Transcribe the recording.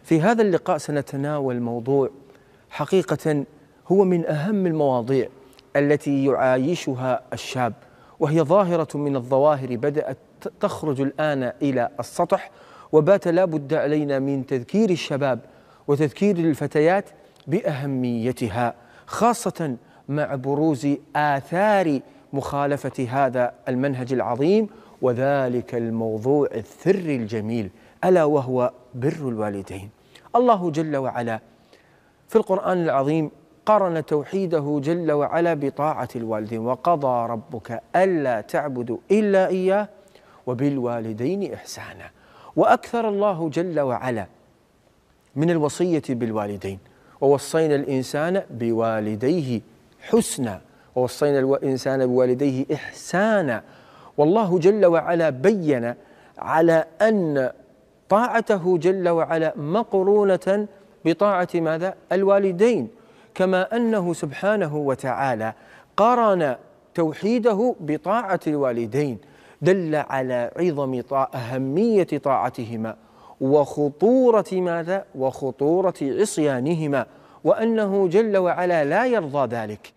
في هذا اللقاء سنتناول موضوع حقيقة هو من أهم المواضيع التي يعايشها الشاب، وهي ظاهرة من الظواهر بدأت تخرج الآن إلى السطح، وبات لا بد علينا من تذكير الشباب وتذكير الفتيات بأهميتها، خاصة مع بروز آثار مخالفة هذا المنهج العظيم، وذلك الموضوع الثري الجميل ألا وهو بر الوالدين. الله جل وعلا في القرآن العظيم قارن توحيده جل وعلا بطاعة الوالدين، وقضى ربك ألا تعبدوا إلا إياه وبالوالدين إحسانا. وأكثر الله جل وعلا من الوصية بالوالدين، ووصينا الإنسان بوالديه حسنا، ووصينا الإنسان بوالديه إحسانا. والله جل وعلا بين على أن طاعته جل وعلا مقرونة بطاعة ماذا؟ الوالدين، كما أنه سبحانه وتعالى قارن توحيده بطاعة الوالدين، دل على عظم أهمية طاعتهما وخطورة ماذا؟ وخطورة عصيانهما، وأنه جل وعلا لا يرضى ذلك.